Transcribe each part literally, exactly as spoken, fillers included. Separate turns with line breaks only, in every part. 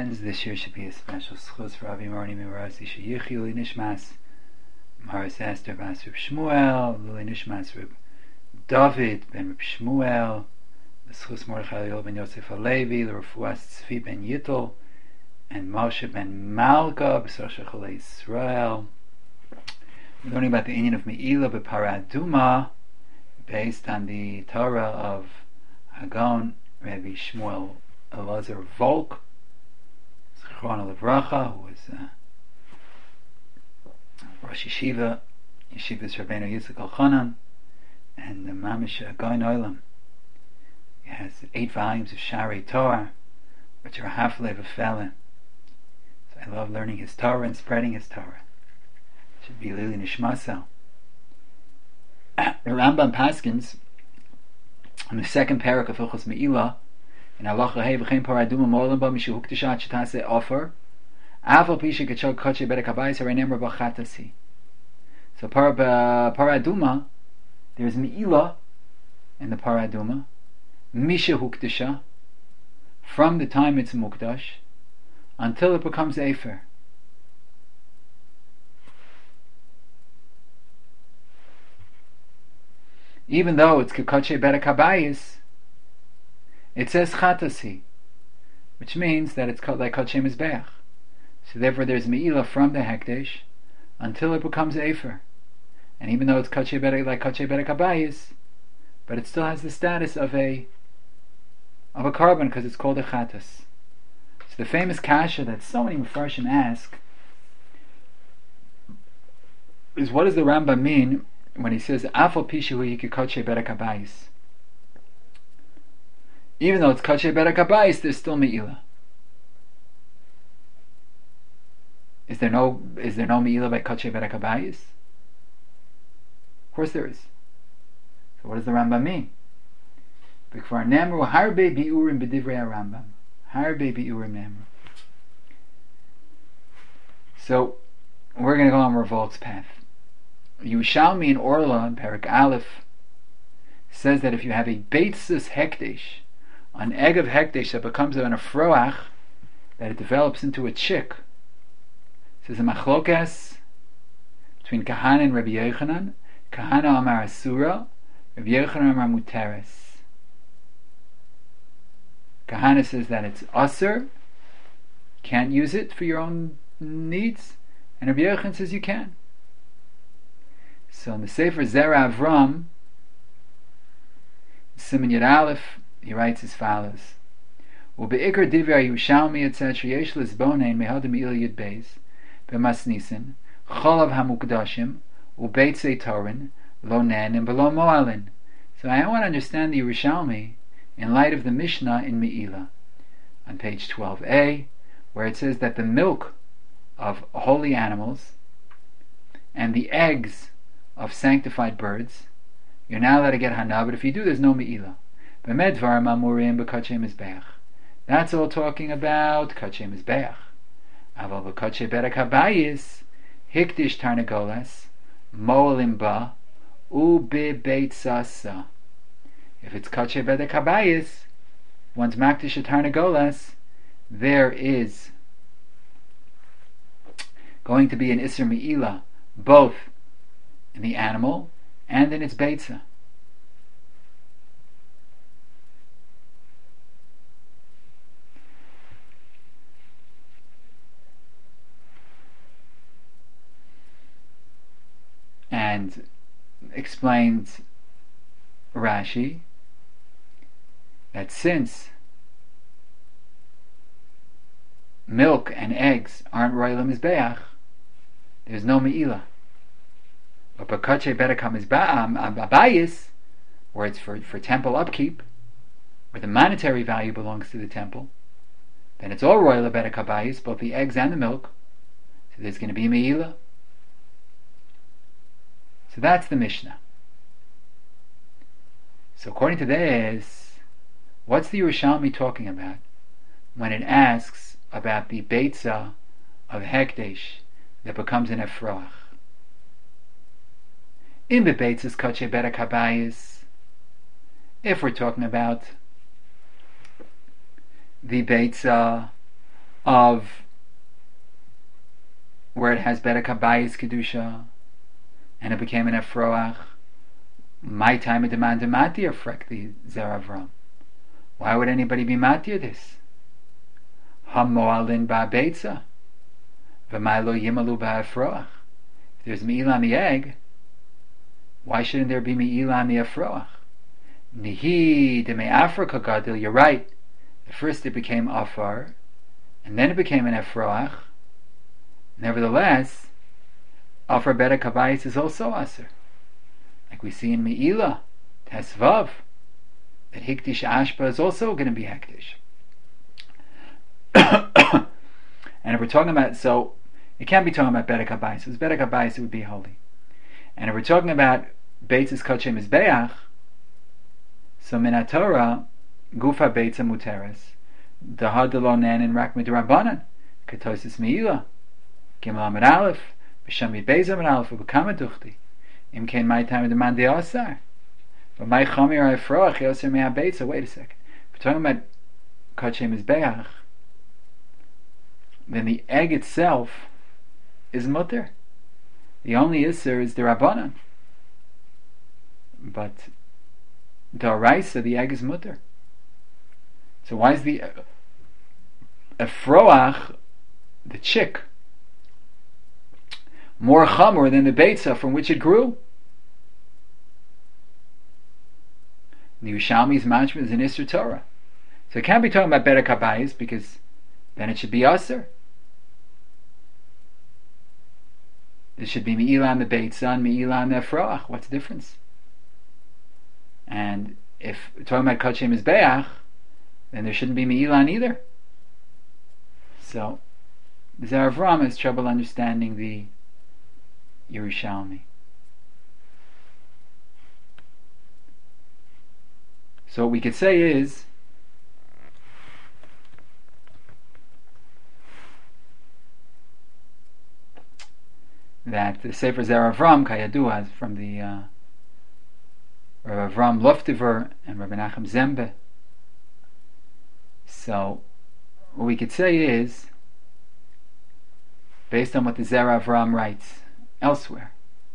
friends. This year should be a special schus for Avi Marni Miraz Isha Yichi Uli Nishmas Maris Esther Bas Reb Shmuel Uli Nishmas Reb David Ben Reb Shmuel the schus Mordechai Yoel Ben Yosef Halevi the Refuas Tzvi Ben Yittel and Moshe Ben Malka B'Sosha Chalei Yisrael. We're learning about the Indian of Me'ilah B'Para Aduma based on the Torah of Hagon Rabbi Shmuel Elazar Volk Zichrono Livracha, who was uh, Rosh Yeshiva Yeshiva's Rabbeinu Yitzchak Elchanan, and the Mamish Gaon Olam. He has eight volumes of Sharei Torah, which are half of a felon. So I love learning his Torah and spreading his Torah. It should be Lili Nishmasel. The Rambam Paskins on the second parak of Hilchos Me'ilah in Halacha Hey v'chein Parah Aduma Mo'olam ba mishu hukdesha shetase offer Aval pisha kachol koche bedek habayis harei nemar b'chatasi. So Parah Aduma, there's Me'ilah in the Parah Aduma, misha hukdesha, from the time it's mukdash until it becomes Efer. Even though it's Kekache Bedek Habayis, it says Chatasi, which means that it's like Kache Mizbeach. So therefore there's Me'ilah from the Hekdesh until it becomes Efer. And even though it's Kache Bedek, like Kache Bedek Habayis, but it still has the status of a of a carbon because it's called a Chatas. So the famous Kasha that so many Mefarshim ask is, what does the Rambam mean when he says Afal Pishu Yikikoche Bedek Habayis? Even though it's Koche Bedek Habayis, there's still Me'ilah. Is there no is there no Me'ilah by Koche Bedek Habayis? Of course there is. So what does the Rambam mean? B'kvar Nemru Harbe Bi'urim B'divrei HaRambam. Harbe Bi'urim Nemru. So we're going to go on Revolt's path. Yerushalmi in Orla in Perak Aleph says that if you have a Beitzis Hekdesh, an egg of Hekdesh that becomes an Afroach, that it develops into a chick. It says a Machlokas between Kahana and Rabbi Yochanan. Kahana Amar Asura, Rabbi Yochanan Amar Muteres. Kahana says that it's Asur, can't use it for your own needs, and Rabbi Yochanan says you can. So in the Sefer Zera Avram, Siman Yud Aleph, he writes as follows: Ubeikar divrei Yerushalmi et cetera yesh lisbonein mehadim Me'ilah Yud Beis b'masnisin cholav hamukdashim ubeitzei torin lo nen and below moalin. So I want to understand the Yerushalmi in light of the Mishnah in Me'ilah on page twelve a, where it says that the milk of holy animals and the eggs of sanctified birds, you're not allowed to get hana, but if you do, there's no Me'ilah. That's all talking about Kache Mizbeach. Aval Kache Bedek Habayis Hikdish Tarnagolas Mo'alim Ba Ube Beit Sasa. If it's Kache Bedek Habayis, one's Makdish Tarnagolas, there is going to be an Isser Me'ilah both in the animal and in its Beitza. And explains Rashi that since milk and eggs aren't royal mizbeach, there's no Me'ilah. But Bakache Bedek Habayis, where it's for, for temple upkeep, where the monetary value belongs to the temple, then it's all royal Bedek Habayis, both the eggs and the milk. So there's going to be Me'ilah. So that's the Mishnah. So according to this, what's the Yerushalmi talking about when it asks about the Beitza of Hekdesh that becomes an Efroach? In the Beitzas Koche Bedek Habayis, if we're talking about the Beitza of where it has Bedek Habayis Kedusha, and it became an Efroach. My time of demand to matir frek the Zer Avram. Why would anybody be matir this? Hamoalin ba beitza, v'maylo yimalu ba Efroach. If there's me'ilah on the egg, why shouldn't there be me'ilah on the Efroach? Nihi de me'afrika gadil. You're right. At first it became afar, and then it became an Efroach. Nevertheless, afar Bedek Habayis is also aser. Like we see in Me'ilah, Tesvav, that Hikdish Ashba is also going to be Hektish. And if we're talking about, so, it can't be talking about Bedek Habayis. If it was Bedek Habayis, it would be holy. And if we're talking about Beitzes Kodshe Mizbeach, so Min Torah, Gufa Beitza Muteres, Dahadalo Nen and Rak Midrabanan, Ketosis Me'ilah, Gimel Amid Aleph, B'Shamid Beis Amid Aleph, Ubekama Duchti. Im kein my time demand the asar. But my chamir Efroach yoser me'abeitza. Wait a second. If we're talking about Kodshe Mizbeach, then the egg itself is mutter. The only iser is the Rabbanan. But D'Oraisa, the egg is mutter. So why is the Efroach, the chick, more chamor than the beitza from which it grew? The Yerushalmi's mashma is an Isser Torah. So it can't be talking about Bedek Habayis, because then it should be Aser. It should be Me'ilah on the beitza and Me'ilah on the Efroach. What's the difference? And if we're talking about Kodshe Mizbeach, then there shouldn't be Me'ilah on either. So the Zer Avram has trouble understanding the Yerushalmi. So what we could say is that the Sefer Zer Avram Kayadua from the uh, Rav Avram Loftiver and Rabbi Nachum Zembe. So what we could say is, based on what the Zer Avram writes elsewhere,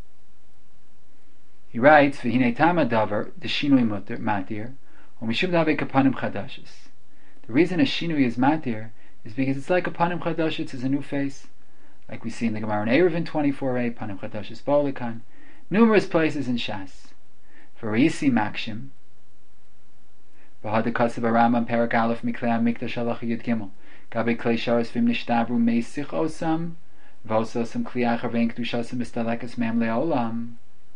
he writes, "V'hinei tama davar the shinui muter matir, u'mishum davei kapanim chadashis." The reason a shinui is matir is because it's like a panim chadashis, it's a new face, like we see in the Gemara in Eruvin twenty-four a, panim chadashis ba'olikan, numerous places in Shas. For Yisi Makshim, V'had Kasav Rambam Perak Aleph Miklei Mikdash Halacha Yud Gimel, Gabi Klei Sharos Vim Nishtavru Meisich Osam, V'ososam Kliachar Vein Kedushasam Mistalekas Mem Leolam.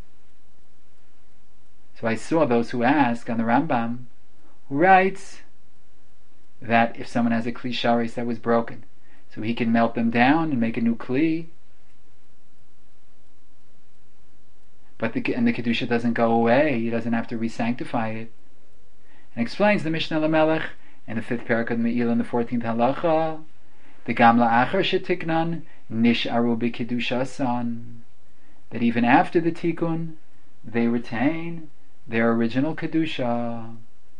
So I saw those who ask on the Rambam, who writes that if someone has a Kli Sharis that was broken, so he can melt them down and make a new Kli, but the, and the Kedusha doesn't go away, he doesn't have to re-sanctify it. And explains the Mishnah Lamelech in the fifth parak of the Me'ilah in the fourteenth halacha, the Gamla Achar Shetiknan Nisharu B'Kedushasan, that even after the Tikkun, they retain their original Kedusha.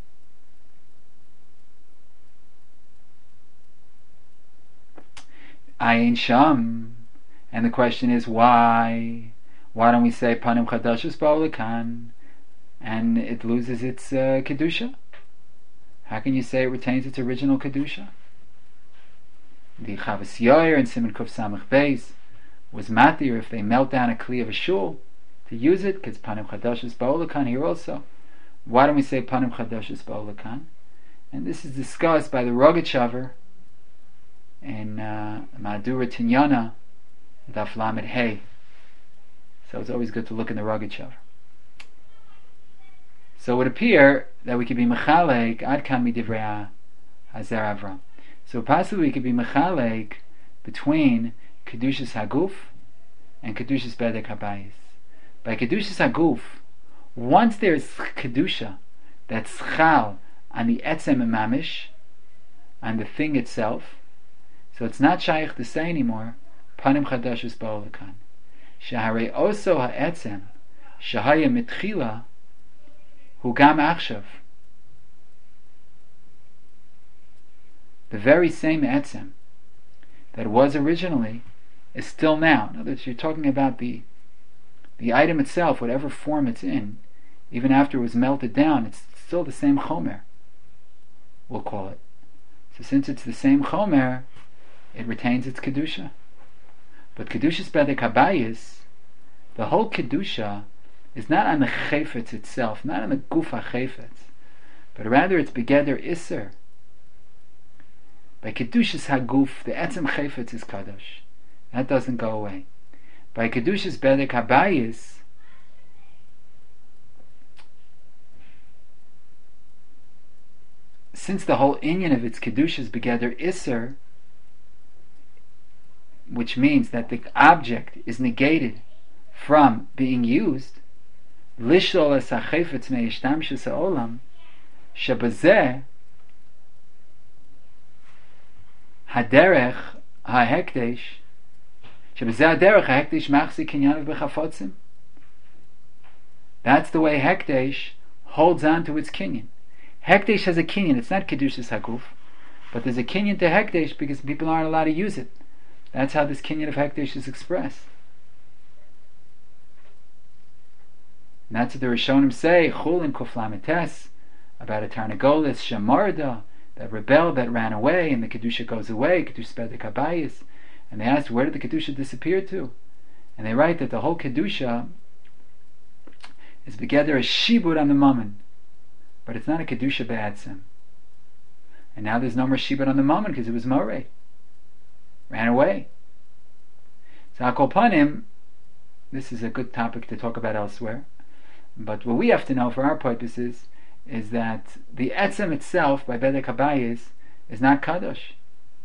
Ayin Sham. And the question is, why? Why don't we say Panim Chadashus Ba'olikan and it loses its uh, Kedusha? How can you say it retains its original Kedusha? The Chavas Yair and Siman Kuf Samach Beis was matir if they melt down a Kli of a shul to use it, because Panim Chadashus Ba'olikan here also. Why don't we say Panim Chadashus Ba'olikan? And this is discussed by the Rogachover in uh, Madura Tinyana, Daf Lamed Hey. So it's always good to look in the Rogachover. So it would appear that we could be Mechalek Ad Kan Midivrei HaZer Avram. So possibly we could be Mechalek between Kedushas Haguf and Kedushas Bedek Habayis. By Kedushas Haguf, once there's Kedusha that's Chal on the Etzem Mamish, on the thing itself, so it's not Shaykh to say anymore, Panim Chadashus Ba'olikan. Shaharei Oso Ha'etzem, Shahaya Mitchila, Hu Gam Achshav. The very same Etzem that was originally is still now. In other words, you're talking about the the item itself, whatever form it's in, even after it was melted down, it's still the same chomer, we'll call it. So since it's the same chomer, it retains its kedusha. But kedushas bedek habayis, the whole kedusha is not on the chayfetz itself, not on the gufa chayfetz, but rather it's begeder iser. By kedushas haguf, the etzem chayfetz is kadosh. That doesn't go away. By kedushas bedek habayis, since the whole inyan of its kedusha is begeder iser, which means that the object is negated from being used, lishol es hachayfetz me'ishtamshus ha'olam, shebazeh haderech ha'hekdesh, shebazeh haderech ha'hekdesh machzik kinyan b'chafotzim. That's the way hekdesh holds on to its kinyan. Hekdesh has a kinyan. It's not kedushas haguf, but there's a kinyan to hekdesh because people aren't allowed to use it. That's how this kinyan of hekdesh is expressed. And that's what the Rishonim say, Chulin Kuflamites, about a Tarnagolis, Shamarda, that rebelled, that ran away, and the Kedusha goes away, Kedusha Bedek Habayis. And they asked, where did the Kedusha disappear to? And they write that the whole Kedusha is together a shibud on the Mammon, but it's not a Kedusha Be'atzim. And now there's no more shibud on the Mammon because it was Moreh. Ran away. So Hakol Panim, this is a good topic to talk about elsewhere. But what we have to know for our purposes is that the etzem itself by Bedek Habayis is not kadosh.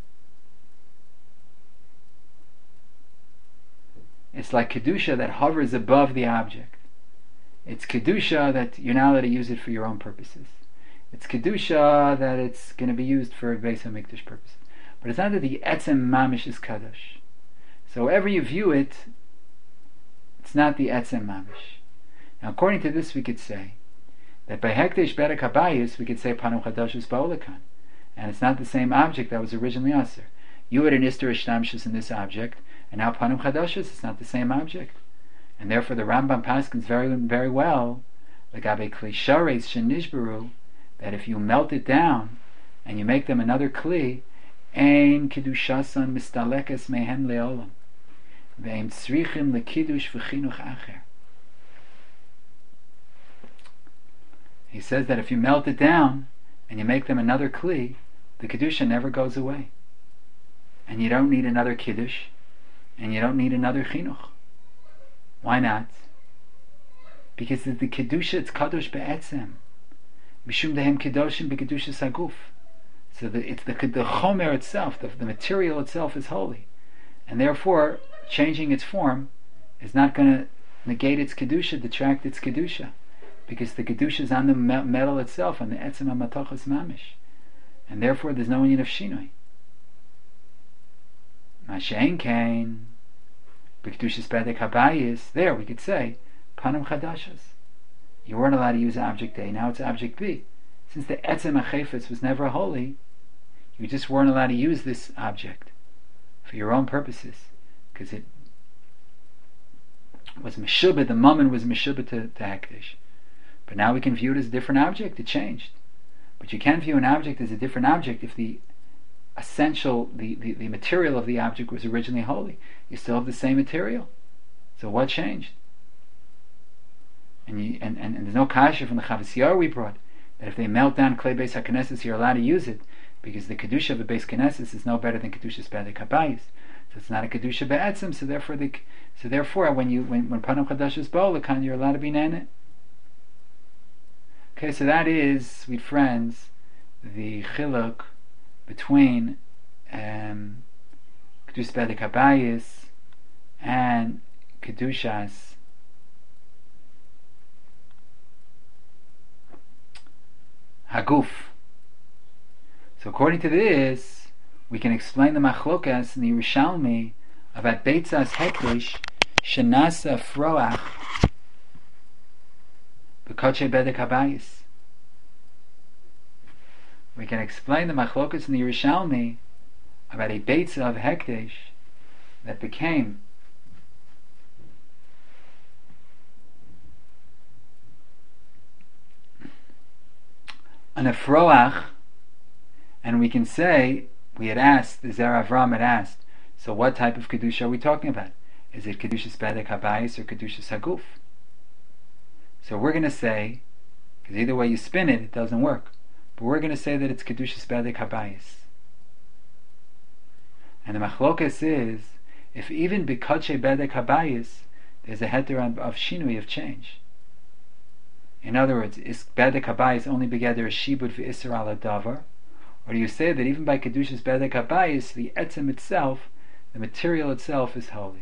It's like kedusha that hovers above the object. It's kedusha that you're not allowed to use it for your own purposes. It's kedusha that it's going to be used for Beis HaMikdash purposes. But it's not that the etzem mamish is kadosh. So however you view it, it's not the etzem mamish. Now, according to this, we could say that by hekdesh bedek habayis, we could say panum chadashus ba'olakan, and it's not the same object that was originally aser. You had an ister ishtamshus in this object, and now panum chadashus, it's not the same object, and therefore the Rambam paskins very, very well, legabe kli shareis shenishbaru, that if you melt it down and you make them another kli, ein kedushasan mistalekes mehen leolam, ve'im tzrichim lekidush v'chinuch acher. He says that if you melt it down and you make them another kli, the kedusha never goes away, and you don't need another kiddush, and you don't need another chinuch. Why not? Because the kedusha, it's kadosh be'etzem, mishum dehem kedoshim bekedusha saguf. So the, it's the, the chomer itself, the, the material itself is holy, and therefore changing its form is not going to negate its kedusha, detract its kedusha, because the kedusha is on the metal itself, on the etzem hamatachos mamish, and therefore there's no need of shinoi. Mashen kain b'kedushas bedek habayis. There we could say panam chadashas. You weren't allowed to use object A. Now it's object B. Since the etzem hachefetz was never holy, you just weren't allowed to use this object for your own purposes, because it was meshubah. The mammon was meshubah to, to hekdesh. But now we can view it as a different object. It changed. But you can't view an object as a different object if the essential, the, the, the material of the object was originally holy. You still have the same material. So what changed? And, you, and, and, and there's no kasha from the Chavos Yair we brought, that if they melt down Klei Beis HaKnesses, you're allowed to use it, because the Kedusha of the Beis Knesses is no better than Kedushas Bedek Habayis. So it's not a Kedusha Be'etzim, so therefore the, so therefore when you when, when Panam Chadashus Ba'olakan, you're allowed to be Nene. Okay, so that is, sweet friends, the chiluk between um, Kedushas Bedek Habayis and Kedushas Haguf. So according to this, we can explain the machlokas in the Yerushalmi about Beitzas Hekdesh Shenasa Froach B'Kodshe Bedek Habayis. We can explain the machlokas in the Yerushalmi about a Beitza of Hekdesh that became an Efroach, and we can say, we had asked, the Zer Avram had asked, so what type of Kedusha are we talking about? Is it Kedushas Bedek Habayis or Kedushas Haguf? So we're going to say, because either way you spin it, it doesn't work, but we're going to say that it's Kedushas Bedek Habayis. And the Machlokas is, if even Bikache Bedek Habayis, there's a heter of Shinui, of change. In other words, is Bedek Habayis only together a Shibud v'Isser ala Davar? Or do you say that even by Kedushas Bedek Habayis, the etzem itself, the material itself, is holy?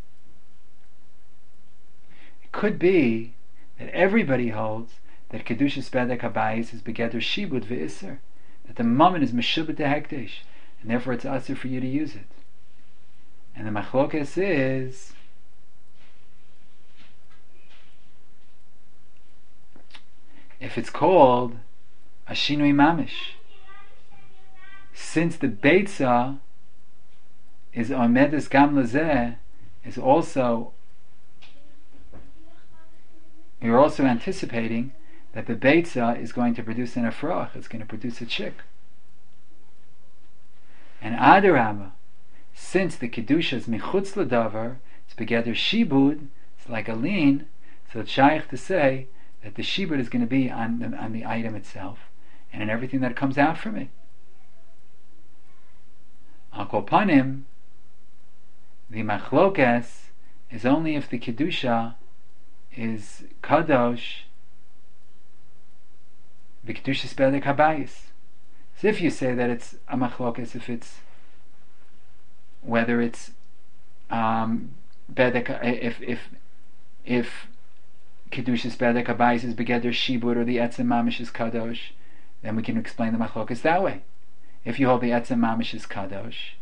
It could be that everybody holds that Kedushas Bedek Habayis is Begeder Shibud v'Isser, that the moment is Meshubet Hekdesh, and therefore it's asur for you to use it. And the Machlokas is, if it's called a Shinui Mamish, since the Beitza is Omedes Gam Lezeh, is also, you're also anticipating that the Beitza is going to produce an Efrach, it's going to produce a chick. And Adarabah, since the Kedusha is Michutz L'Davar, it's Begeder Shibud, it's like a lean, so it's shaykh to say that the shibud is going to be on the, on the item itself and in everything that comes out from it. Al kol panim, the machlokas is only if the kedusha is kadosh, the kedusha is bedek habayis. So if you say that it's a machlokas, if it's whether it's um, bedek, if if if Kedushas Bedek Habayis is Begeder Shibud or the Etzem Mamish is Kadosh, then we can explain the Machlokas that way. If you hold the Etzem Mamish is Kadosh,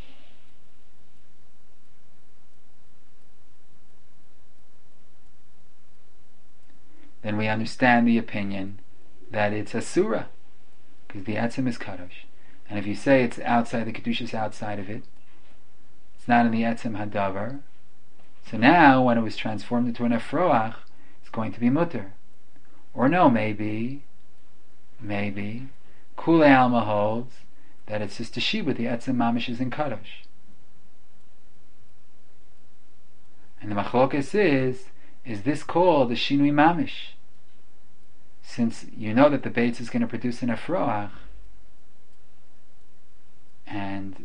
then we understand the opinion that it's a surah, because the Etzem is Kadosh. And if you say it's outside, the Kedushas outside of it, it's not in the Etzem Hadavar, so now when it was transformed into an Efroach, it's going to be mutter. Or no, maybe, maybe, Kulei Alma holds that it's just a shibud, the etzem mamish is in kadosh. And the machlokas is, is this called the shinui mamish? Since you know that the beitz is going to produce an efroach, and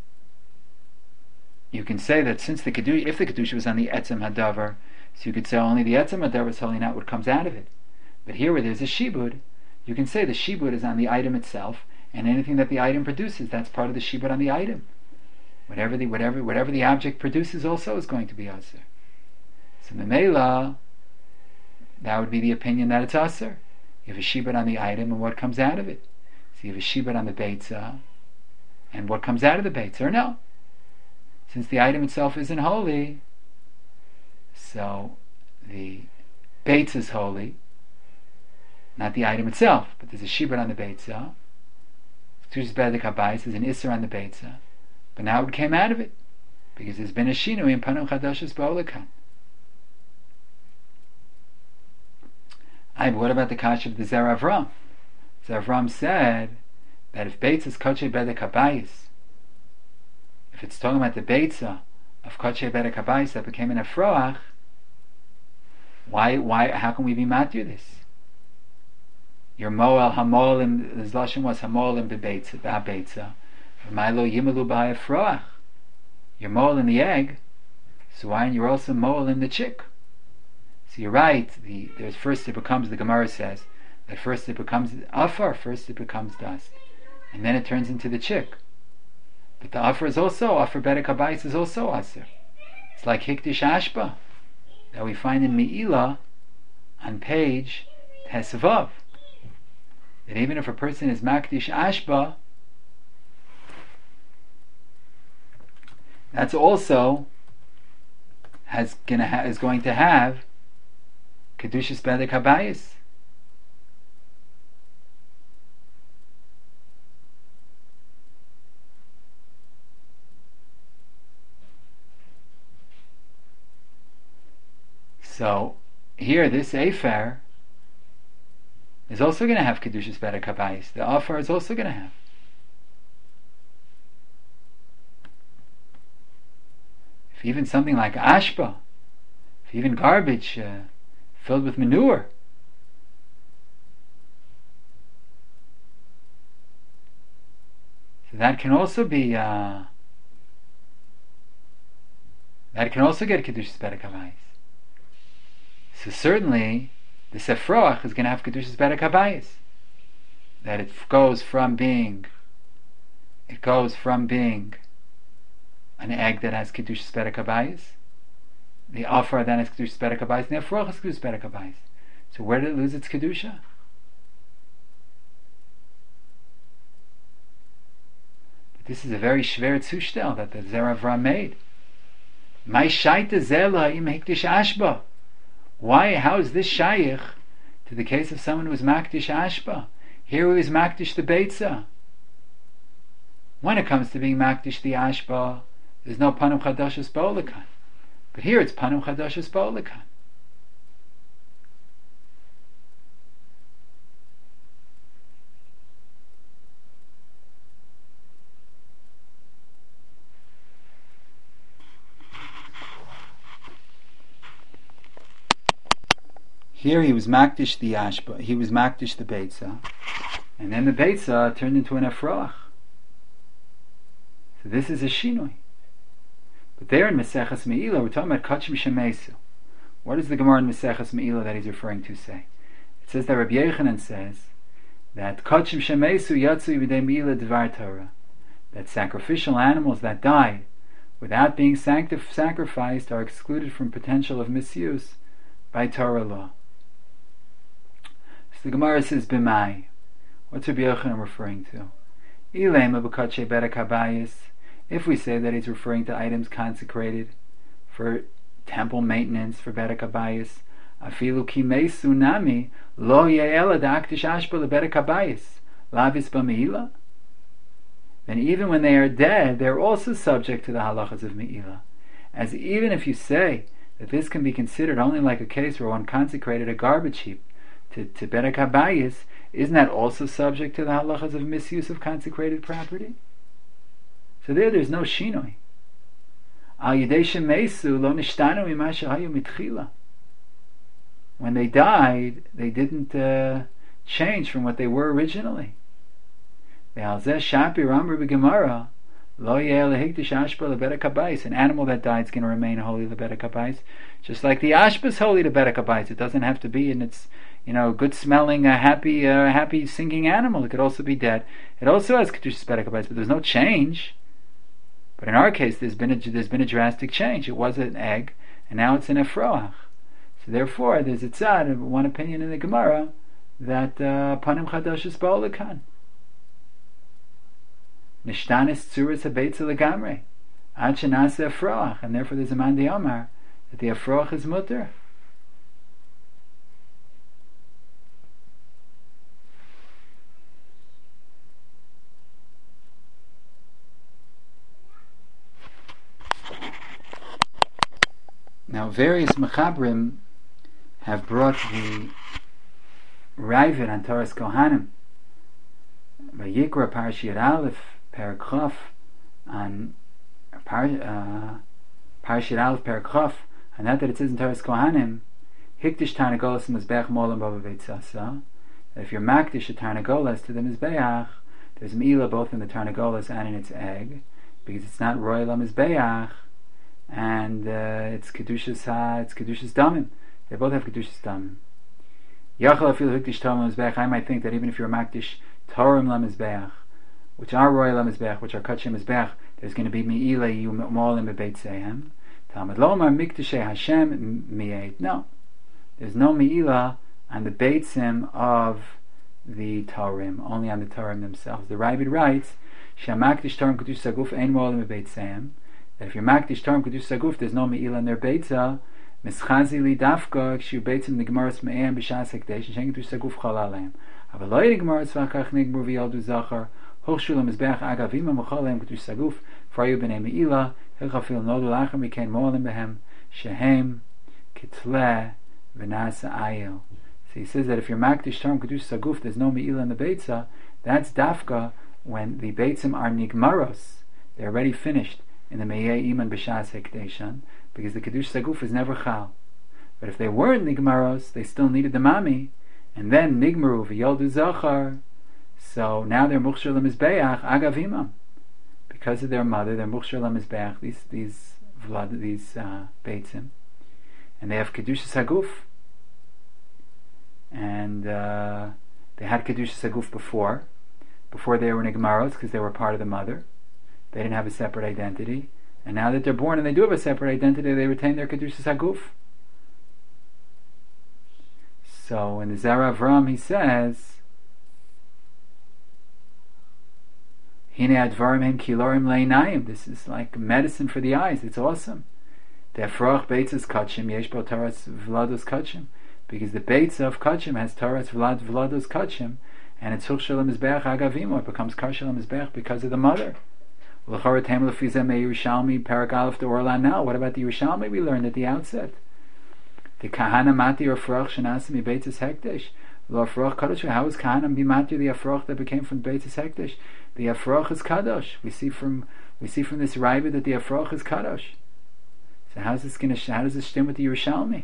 you can say that since the kedusha, if the kedusha was on the etzem hadavar, so you could say only the etzem hadavar is holy, not what comes out of it. But here where there's a shibud, you can say the shibud is on the item itself, and anything that the item produces, that's part of the shibud on the item. Whatever the whatever whatever the object produces also is going to be aser. So the Mela, that would be the opinion that it's aser. You have a shibud on the item and what comes out of it. So you have a shibud on the beitza and what comes out of the beitza, or no? Since the item itself isn't holy, so the beitza is holy, not the item itself, but there's a shibud on the beitza. Kedushas Bedek Habayis is an isser on the beitza, but now it came out of it because there's been a shinui in Panum Chadashos Ba'olakan. Aye, but what about the kasha of the Zer Avram? Zer Avram said that if beitza is Kodesh Bedek Habayis, if it's talking about the beitza of Kodesh Bedek Habayis that became an Efroach, why, why, how can we be matir this? Your moel hamolim, the lashon was hamolim bebeitza, bebeitza. Milo yimalu ba'efroach. You're mole in the egg, so why aren't you also mole in the chick? So you're right. The there's first it becomes, the Gemara says that first it becomes afar, first it becomes dust, and then it turns into the chick. But the afar is also afar bedek habayis is also aser. It's like hikdish ashba that we find in Me'ilah on page Tesvav. That even if a person is makdish ashba, that's also has gonna ha- is going to have kedushas bedek habayis. So here, this Afer is also going to have Kedushas Bedek HaBayis. The Afar is also going to have. If even something like Ashba, if even garbage uh, filled with manure, so that can also be uh, that can also get Kedushas Bedek HaBayis. So certainly the Sefroach is going to have Kedushas Bedek HaBayis. That it goes from being it goes from being an egg that has Kedushas Bedek HaBayis, the Afar then has Kedushas Bedek HaBayis, and the Efroach has Kedushas Bedek HaBayis. So where did it lose its Kedusha? But this is a very schwer Zustel that the Zer Avram made. My Shaita Zela im Hektish Ashba. Why? How is this Shaykh to the case of someone who was Makdish Ashba? Here he was Makdish the Beitza. When it comes to being Makdish the Ashba, there's no Panum Chadashus Ba'olakan. But here it's Panum Chadashus Ba'olakan. Here he was Makdish the Ashba, he was Makdish the Beitza, and then the Beitza turned into an Efroach. So this is a Shinoi. But there in Maseches Me'ilah, we're talking about Kachim Shemesu. What does the Gemara in Maseches Me'ilah that he's referring to say? It says that Rabbi Yochanan says that Kachim Shemesu Yatsu Yidei Me'ilah Dvar Torah, that sacrificial animals that died without being sanctif- sacrificed are excluded from potential of misuse by Torah law. So the Gemara says, B'mai. What's Rabbi Yochanan referring to? Ilema b'katshe bedek habayis. If we say that he's referring to items consecrated for temple maintenance, for bedek habayis, afilu kimei sunami lo ye'ela da'aktish ashba lebedek habayis lavis b'meila. Then even when they are dead, they're also subject to the halachas of meila. As even if you say that this can be considered only like a case where one consecrated a garbage heap to, to bedek habayis, isn't that also subject to the halachas of misuse of consecrated property? So there, there's no shinoi. Al yidei shemesu lo nishtanu mima shehayu mitchila. When they died, they didn't uh, change from what they were originally. Ve'al zeh shapir amru b'gemara lo yeh lehikdish ashba lebedek habayis. An animal that died is going to remain holy lebedek habayis, just like the ashba is holy to bedek habayis. It doesn't have to be in its, you know, good smelling, a uh, happy, uh, happy singing animal. It could also be dead. It also has kedushas bedek habayis, but there's no change. But in our case, there's been a, there's been a drastic change. It was an egg, and now it's an efroach. So therefore, there's a tzad, one opinion in the Gemara, that panim chadashus ba'olakan. Nishtanis tzuras habeitza legamre ad shenase efroach, and therefore there's a man de Omar that the efroach is mutter. Now, various Mechabrim have brought the Ravid on Toras Kohanim, Vayikra Parashiyat Aleph, Perek Chof, on par, uh, Parashiyat Aleph, Perek Chof, and that that it says in Toras Kohanim, Hikdish Tarnagolas Mizbeach Molam Bava Beitzasa, that if you're Makdish a Tarnagolas to the Mizbeach, there's Meila both in the Tarnagolas and in its egg, because it's not Royal Mizbeach, and uh, it's kedushas ha, it's kedushas damim. They both have kedushas damim. Yachal afilu hikdish Torah lemizbeach. I might think that even if you're makdish Torah lemizbeach, which are royal lemizbeach, which are kachim mizbeach, there's going to be meila you molim bebeitzehem. Talmud lomar mikdashe Hashem miyeit. No, there's no meila on the beitzim of the Torahim, only on the Torahim themselves. The Ravid writes, "Shamakdish Torah kedush saguf ein molim bebeitzehem." That if you're makdish Torah kedush saguf, there's no meila in their beitza. Mischazi li dafka kshu beitzim the gemaras me'em b'shas hekdesh shen kedush saguf chal aleim. Avaloi the gemaras v'achach nigmur v'yaldu zachar hochshulam mizbeach agavim ha'mochalem kedush saguf frayu b'nei meila hilchafil nodu lachar mikein mo'alim behem shehem kitle v'nasa ayil. So he says that if you're makdish tarim kedusha saguf, there's no meila in the beitza. That's dafka when the beitzim are nigmaros. They're already finished in the meyeh iman b'shas hekdeshan, because the kedusha saguf is never chal. But if they weren't nigmaros, they still needed the mami, and then nigmaru v'yoldu zachar. So now they're muchshir lemizbeach agav imam, because of their mother. They're muchshir lemizbeach. These these vlad, these uh, beitzim, and they have kedusha saguf. And uh, they had kedusha saguf before, before they were nigmaros, because they were part of the mother. They didn't have a separate identity, and now that they're born and they do have a separate identity, they retain their kedusha saguf. So in the Zera Avram he says, Hine advarim hem kilorim leinayim. This is like medicine for the eyes. It's awesome. The afroch beitzas kachim yesh bo taras vlados kachim. Because the Beitza of Kachim has Taras Vlad Vlados Kachim, and it's Huch Shalom Mizbeach Agavimo. It becomes Kar Shalom Mizbeach because of the mother. L'chora Tem Lefizeh Me Yerushalmi Parak Aleph to Orla now. What about the Yerushalmi we learned at the outset? The Kahana Mati or Afroch Shanasim Beitzas Hekdesh. Lo Afroch Kadosh. How is Kahana Mati the Afroch that became from Beitzas Hekdesh? The Afroch is Kadosh. We see from we see from this Raiva that the Afroch is Kadosh. So how's this going to? How does this stem with the Yerushalmi?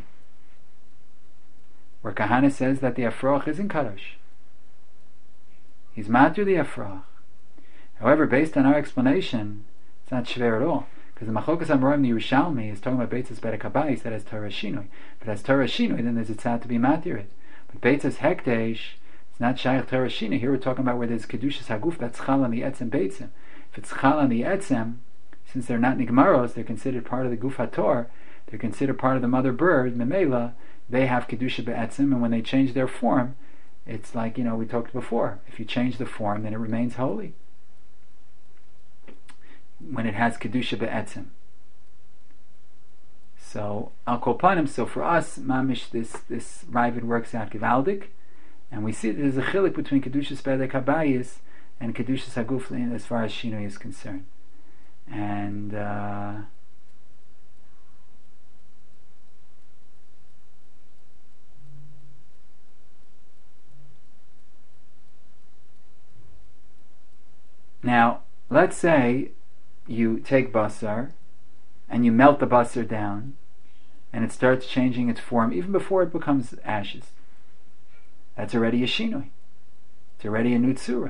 Where Kahana says that the Afroch isn't Kadosh. He's Matur the Afroch. However, based on our explanation, it's not shver at all. Because the Machokas Amoraim the Yerushalmi is talking about Beitzas Bedek Habayis that has Torah Shinoi. But as Torah Shinoi, then there's a tzad to be Matur it. But Beitzas Hekdesh, it's not Shaykh Torah Shinoi. Here we're talking about where there's Kedushas Haguf, that's Chal on the Etzem Beitzim. If it's Chal on the Etzem, since they're not Nigmaros, they're considered part of the Guf HaTor, they're considered part of the mother bird, Memela, they have Kedusha Be'etzim, and when they change their form, it's like, you know, we talked before, if you change the form, then it remains holy. When it has Kedusha Be'etzim. So, Al Kol Panim, so for us, Mamish, this, this Ravid works out Givaldik, and we see that there's a chilik between Kedusha Bedek Habayis and Kedusha Saguflin as far as Shinoi is concerned. And, uh, now, let's say you take basar and you melt the basar down and it starts changing its form even before it becomes ashes. That's already a shinoi. It's already a nutsura.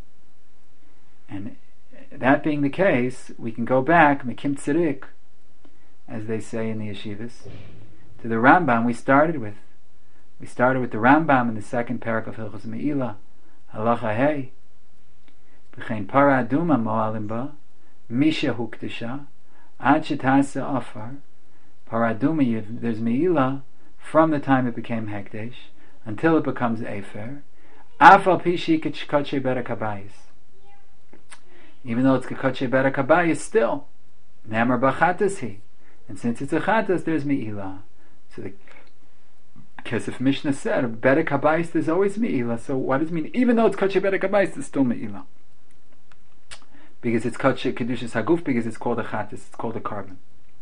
And that being the case, we can go back, mekim tzirik, as they say in the yeshivas, to the Rambam we started with. We started with the Rambam in the second parak of Hilchos Me'ilah, halacha hey. B'chein para aduma mo'alim ba, misha hukdesha, ad shetasa afar. Para aduma, there's me'ilah from the time it became hekdesh until it becomes efer. Afal pishi k'chkotche berek habayis. Even though it's k'kotche berek habayis, still namar b'chatas he, and since it's a chatas, there's me'ilah. So the Kesef Mishnah said berek habayis, there's always me'ilah. So what does it mean? Even though it's k'kotche berek habayis, there's still me'ilah. Because it's Kotche Kedushas Haguf, because it's called a Chatas, it's called a carbon.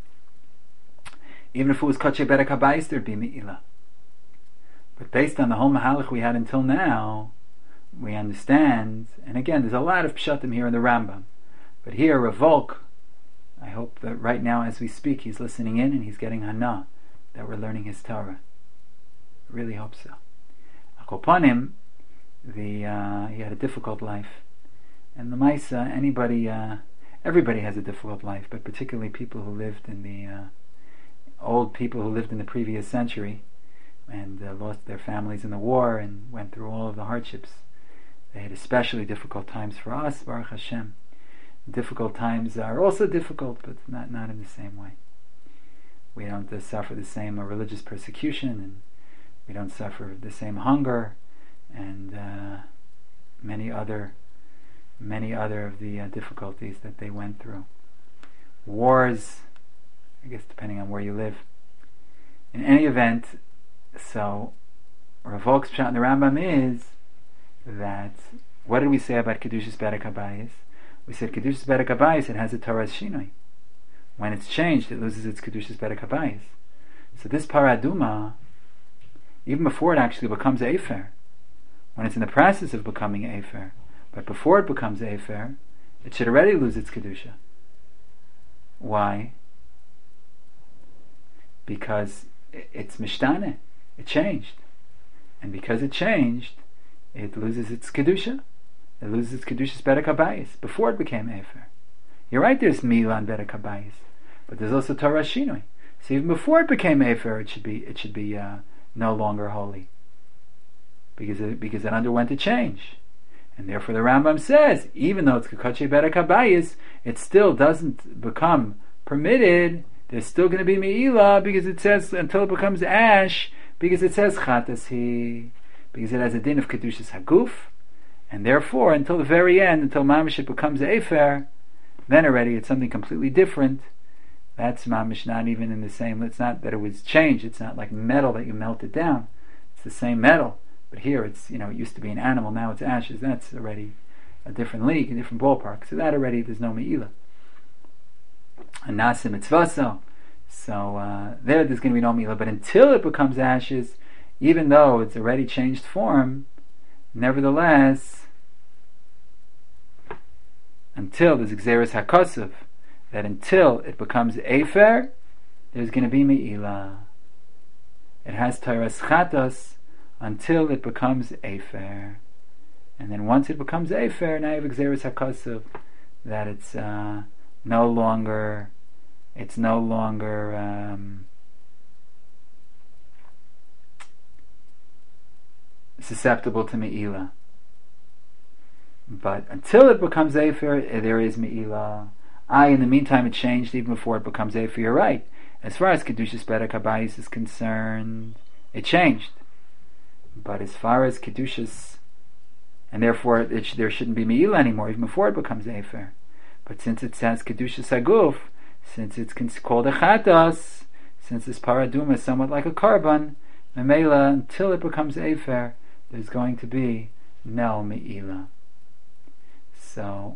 Even if it was Kotche Berek Habayis, there'd be Me'ilah. But based on the whole Mahalach we had until now, we understand, and again, there's a lot of Pshatim here in the Rambam, but here, Revolk, I hope that right now as we speak, he's listening in and he's getting Hana, that we're learning his Torah. I really hope so. Akopanim, the, uh, he had a difficult life. And the Maisa, anybody, uh, everybody has a difficult life, but particularly people who lived in the, uh, old people who lived in the previous century and uh, lost their families in the war and went through all of the hardships. They had especially difficult times. For us, Baruch Hashem. Difficult times are also difficult, but not, not in the same way. We don't uh, suffer the same uh, religious persecution, and we don't suffer the same hunger, and uh, many other many other of the uh, difficulties that they went through. Wars, I guess depending on where you live. In any event, so Rav Volk's pshat in the Rambam is that, what did we say about Kedushas Berek Habayis? We said Kedushas Berek Habayis, it has a Torah Shinoi. When it's changed, it loses its Kedushas Berek Habayis. So this paraduma, even before it actually becomes Efer, when it's in the process of becoming Efer, but before it becomes Efer, it should already lose its Kedusha. Why? Because it's Mishtane. It changed. And because it changed, it loses its Kedusha. It loses its Kedusha's Bedek HaBayis before it became Efer. You're right, there's Mila and Bedek HaBayis, but there's also Torah Shinui. So even before it became Efer, it should be it should be uh, no longer holy, because it, because it underwent a change, and therefore the Rambam says even though it's Kakache Bedek HaBayis, it still doesn't become permitted. There's still going to be Me'ilah because it says until it becomes ash, because it says Chatasi, because it has a din of Kedushas Haguf, and therefore until the very end, until Mamish it becomes Efer, then already it's something completely different. That's mamish not even in the same, it's not that it was changed, it's not like metal that you melted down, it's the same metal, but here it's, you know, it used to be an animal, now it's ashes. That's already a different league, a different ballpark, so that already there's no me'ilah. And nasi mitzvaso, so uh, there there's going to be no me'ilah, but until it becomes ashes, even though it's already changed form, nevertheless, until there's Xeris HaKosuv, that until it becomes Efer, there's going to be Me'ilah. It has Tairas Chatos until it becomes Efer. And then once it becomes Efer, now you have Xeris HaKosuv, that it's uh, no longer, it's no longer um, susceptible to Me'ilah. But until it becomes Efer, there is Me'ilah. I, in the meantime, it changed even before it becomes Efer. You're right. As far as Kedushas Bedek HaBayis is concerned, it changed. But as far as Kedushas, and therefore it sh- there shouldn't be Me'ilah anymore, even before it becomes Efer. But since it says Kedushas Haguf, since it's called a Chatos, since this Paraduma is somewhat like a carbon, Memela, until it becomes Efer, there's going to be no Me'ilah. So,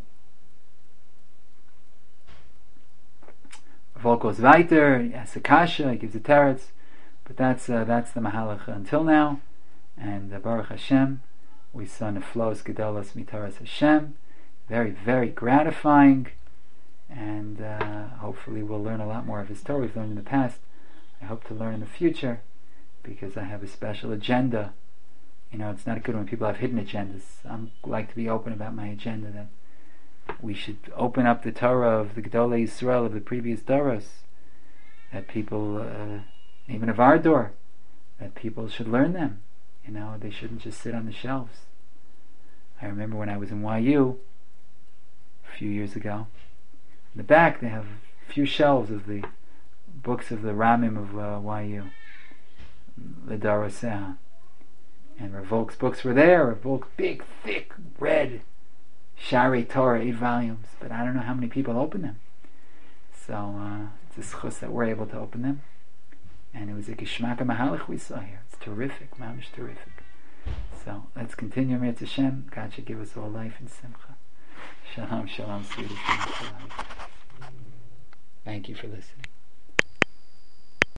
Volk goes weiter, he asks a kasha, he gives a teretz, but that's uh, that's the Mahalacha until now, and uh, Baruch Hashem, we saw Neflos Gedolos Mitaras Hashem, very, very gratifying, and uh, hopefully we'll learn a lot more of his Torah. We've learned in the past, I hope to learn in the future, because I have a special agenda. You know, it's not good when people have hidden agendas. I like to be open about my agenda, that we should open up the Torah of the Gedolei Yisrael of the previous Doros, that people, uh, even of our door, that people should learn them. You know, they shouldn't just sit on the shelves. I remember when I was in Y U a few years ago, in the back they have a few shelves of the books of the Ramim of uh, Y U, the Daroseh. And Rav Volk's books were there. Rav Volk's big, thick, red Sharei Torah, eight volumes. But I don't know how many people open them. So uh, it's a schus that we're able to open them. And it was a Gishmak Mahalach we saw here. It's terrific, mamish terrific. So let's continue. Mirz Hashem. God should give us all life and simcha. Shalom, shalom, sweetest. Thank you for listening.